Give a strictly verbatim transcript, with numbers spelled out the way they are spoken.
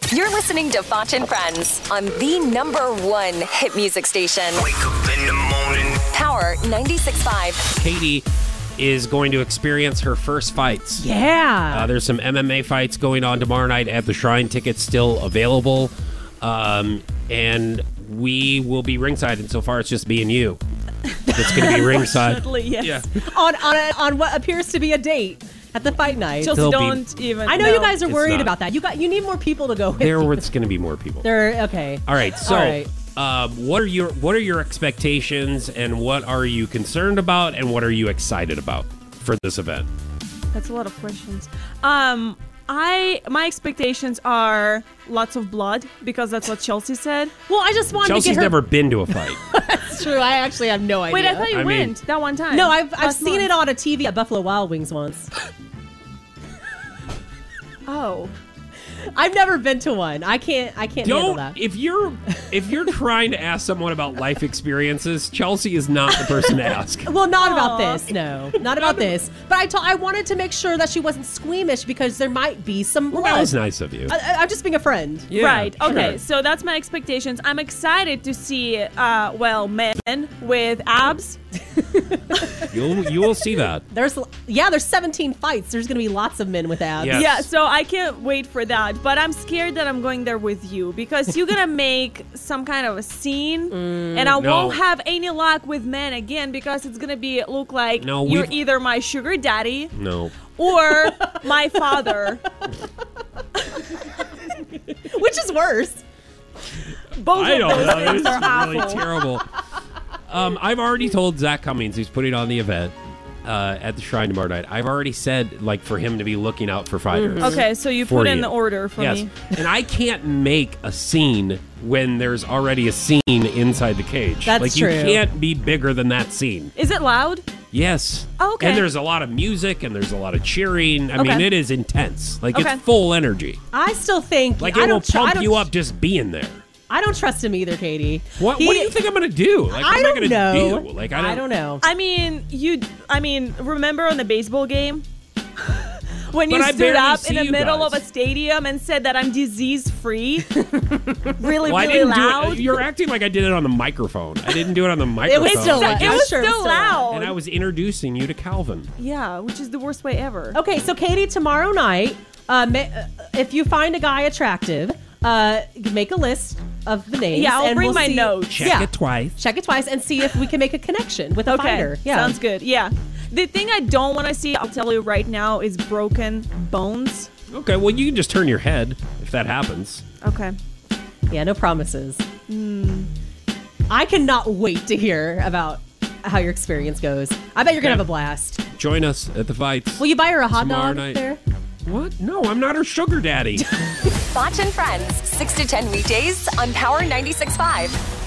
You're listening to Foch and Friends on the number one hit music station. Wake up in the morning. Power ninety-six point five. Katie is going to experience her first fights. Yeah. Uh, there's some M M A fights going on tomorrow night at the Shrine. Tickets still available. Um, and we will be ringside, and so far it's just me and you. It's going to be ringside. Unfortunately, yes. Yeah. on on, a, on what appears to be a date at the fight night. Just There'll be- don't even. I know no. you guys are It's worried not. about that. You got you need more people to go with. There, you. it's going to be more people. There. Okay. All right. So, All right. Uh, what are your what are your expectations, and what are you concerned about, and what are you excited about for this event? That's a lot of questions. Um, I my expectations are lots of blood because that's what Chelsea said. Well, I just wanted Chelsea's to get her. never been to a fight. It's true. I actually have no idea. Wait, I thought you I mean- went that one time. No, I've I've last seen month. it on a T V at Buffalo Wild Wings once. Oh, I've never been to one. I can't. I can't handle Don't that. if you're if you're trying to ask someone about life experiences, Chelsea is not the person to ask. Well, not about Aw. this. No, not about this. But I told I wanted to make sure that she wasn't squeamish because there might be some blood. Well, that was nice of you. I, I, I'm just being a friend. Yeah, right. Okay, sure. so that's my expectations. I'm excited to see, uh, well, men with abs. You'll you will see that. There's yeah, there's seventeen fights. There's gonna be lots of men with abs. Yes. Yeah, so I can't wait for that. But I'm scared that I'm going there with you because you're gonna make some kind of a scene, and I No. won't have any luck with men again because it's gonna be look like No, you're we've- either my sugar daddy No. or my father. Which is worse? Both I of don't those know. things This is are really awful. terrible. Um, I've already told Zach Cummings, who's putting on the event uh, at the Shrine tomorrow night. I've already said, like, for him to be looking out for fighters. Okay, so you For put in you. the order for Yes, me. and I can't make a scene when there's already a scene inside the cage. That's like true. you can't be bigger than that scene. Is it loud? Yes. Oh, okay. And there's a lot of music and there's a lot of cheering. I Okay. mean, it is intense. Like Okay. it's full energy. I still think Like I it will don't tr- I pump don't you tr- up just being there. I don't trust him either, Katie. What He- What do you think I'm gonna do? Like, what I am don't I gonna know. do? Like I don't, I don't know. I mean, you. I mean, remember on the baseball game when you But I stood barely up see in the you middle guys. of a stadium and said that I'm disease free, really, Well, I really didn't loud. do it. You're acting like I did it on the microphone. I didn't do it on the microphone. was still I loud. it just- was sure it was still still loud. loud. and I was introducing you to Calvin. yeah, which is the worst way ever. Okay, so Katie, tomorrow night, uh, ma- uh, if you find a guy attractive, uh, make a list of the names. Yeah, I'll and bring we'll my see- notes. Check yeah. it twice. Check it twice and see if we can make a connection with a Okay, fighter. Yeah, sounds good. Yeah, the thing I don't want to see, I'll tell you right now, is broken bones. Okay, well you can just turn your head if that happens. Okay. Yeah, no promises. I cannot wait to hear about how your experience goes. I bet you're gonna Okay. have a blast. Join us at the fights. Will you buy her a hot Tomorrow dog night. there? What? No, I'm not her sugar daddy. Foch and Friends, six to ten weekdays on Power ninety-six point five.